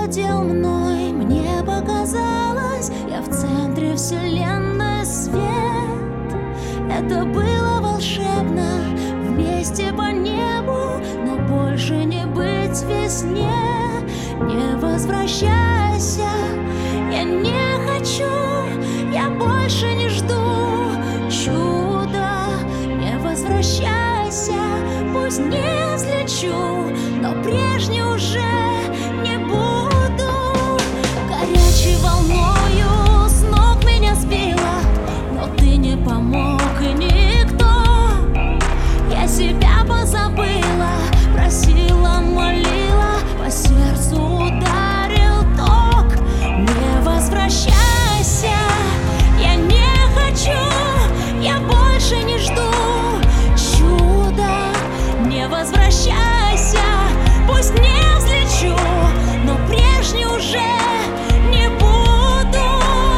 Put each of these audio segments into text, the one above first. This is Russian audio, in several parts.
овладел мной, мне показалось, я в центре вселенной, свет. Это было волшебно, вместе по небу, но больше не быть в весне. Не возвращайся, я не хочу, я больше не жду чуда. Не возвращайся, пусть не взлечу, но прежней уже не буду. Горячей волною с ног меня сбила, но ты не помог и никто. Я себя позабыла, просила, молила, по сердцу ударил ток. Не возвращайся, я не хочу, я больше не жду чуда. Не возвращайся, пусть не взлечу, но прежней уже не буду.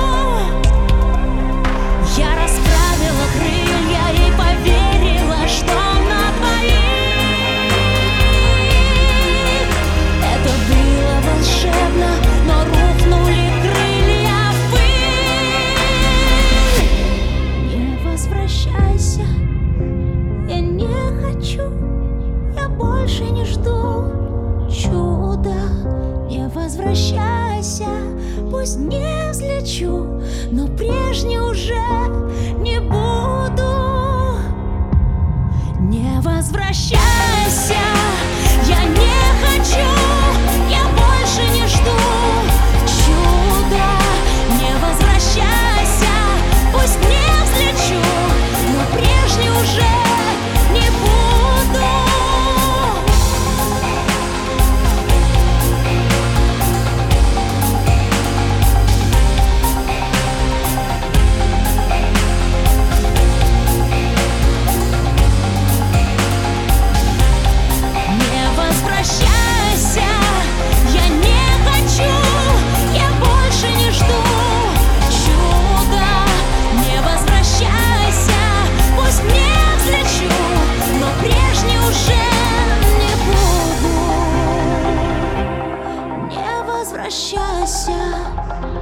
Я расправила крылья и поверила, что на двоих. Это было волшебно, но рухнули крылья в пыль. Не возвращайся, я не хочу, я больше не жду чуда. Не возвращайся, пусть не взлечу, но прежней уже не буду. Не возвращайся, я не хочу, я больше не жду чуда. Не возвращайся, пусть не взлечу, но прежней уже не буду. Не возвращайся, я не хочу, я больше не жду чуда. Не возвращайся, пусть не взлечу, но прежней уже не буду. Не возвращайся.